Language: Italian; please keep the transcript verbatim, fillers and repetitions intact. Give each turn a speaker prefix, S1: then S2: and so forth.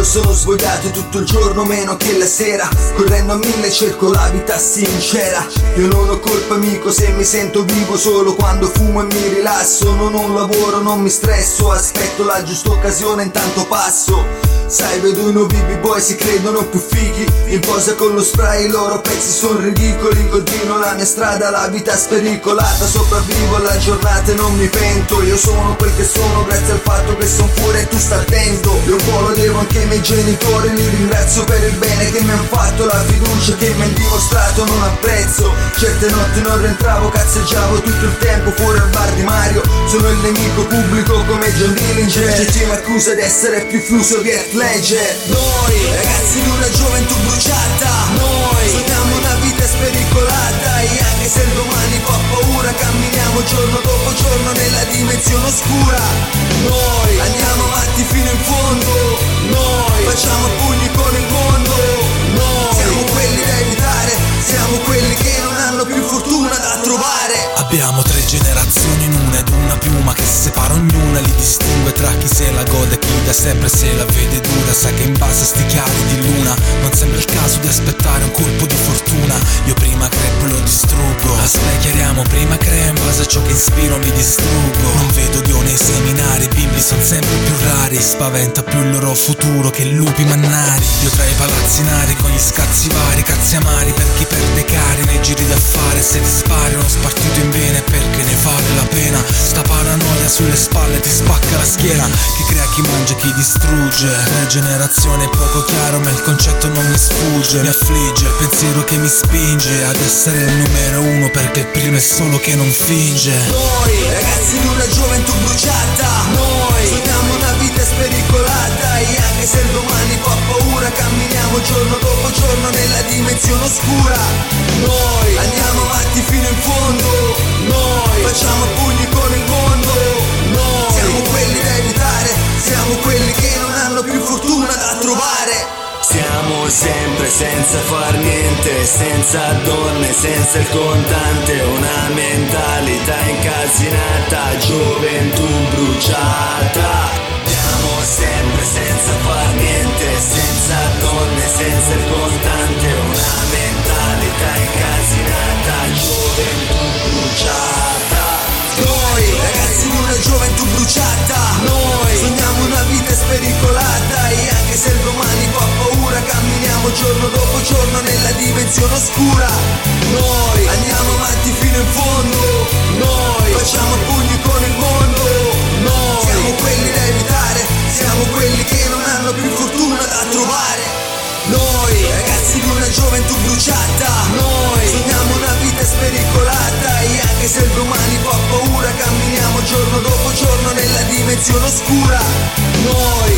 S1: sono svogliato tutto il giorno meno che la sera, correndo a mille cerco la vita sincera. Io non ho colpa amico se mi sento vivo solo quando fumo e mi rilasso. Non ho un lavoro, non mi stresso, aspetto la giusta occasione intanto passo. Sai, vedo i nuovi b-boy si credono più fighi, in posa con lo spray, i loro pezzi sono ridicoli. Continuo la mia strada, la vita spericolata, sopravvivo alla giornata e non mi pento. Io sono quel che sono grazie al fatto che son pure e tu sta attento. E un po' lo devo anche ai miei genitori, li ringrazio per il bene che mi han fatto, la fiducia che mi han dimostrato non apprezzo. Certe notti non rientravo, cazzeggiavo tutto il tempo fuori al bar di Mario. Sono il nemico pubblico come John Dillinger, c'è chi mi accusa di essere più fluso di Heath Ledger. Noi, ragazzi di una gioventù bruciata, noi sogniamo una vita spericolata, e anche se il domani fa paura camminiamo giorno dopo giorno nella dimensione oscura. Noi andiamo avanti fino in fondo, noi facciamo pugni con il mondo, noi siamo quelli da evitare, siamo quelli che non hanno più fortuna da trovare.
S2: Abbiamo tre generazioni in una ed una piuma che separa ognuna, li distingue tra chi se la gode e chi da sempre se la vede dura. Sa che in base a sti chiari di luna non sembra il caso di aspettare un colpo di fortuna. Io prima creo poi lo distruggo, la chiariamo prima creo, in base a ciò che ispiro mi distruggo. Non vedo Dio nei seminari, i bimbi sono sempre più rari, spaventa più il loro futuro che lupi mannari. Io tra i palazzinari con gli scazzi vari, cazzi amari per chi perde cari nei giri d'affare. Se ti spari uno spartito in bene perché ne vale la pena, sta paranoia sulle spalle ti spacca la schiena. Chi crea, chi mangia, chi distrugge, regenerazione è poco chiaro ma il concetto non mi sfugge. Mi affligge il pensiero che mi spinge ad essere il numero uno, perché il primo è solo che non finge.
S1: Noi, ragazzi di una gioventù bruciata, noi sogniamo una vita spericolata, e anche se il domani fa paura camminiamo giorno dopo giorno nella dimensione oscura. Noi andiamo avanti fino in fondo, noi facciamo pugni con il mondo, noi siamo quelli da evitare, siamo quelli che non hanno più fortuna da trovare.
S3: Siamo sempre senza far niente, senza donne, senza il contante, una mentalità incasinata, gioventù bruciata. Siamo sempre senza far niente, senza donne, senza il contante, una mentalità incasinata, gioventù bruciata.
S1: Noi, ragazzi di una gioventù bruciata, noi sogniamo una vita spericolata, e anche se il domani fa paura camminiamo giorno dopo giorno nella dimensione oscura. Noi andiamo avanti fino in fondo, noi facciamo pugni con il mondo, noi siamo quelli da evitare, siamo quelli che non hanno più fortuna da trovare. Noi, ragazzi di una gioventù bruciata, noi sogniamo una vita spericolata, e anche se il domani fa paura camminiamo giorno dopo giorno nella dimensione oscura. Noi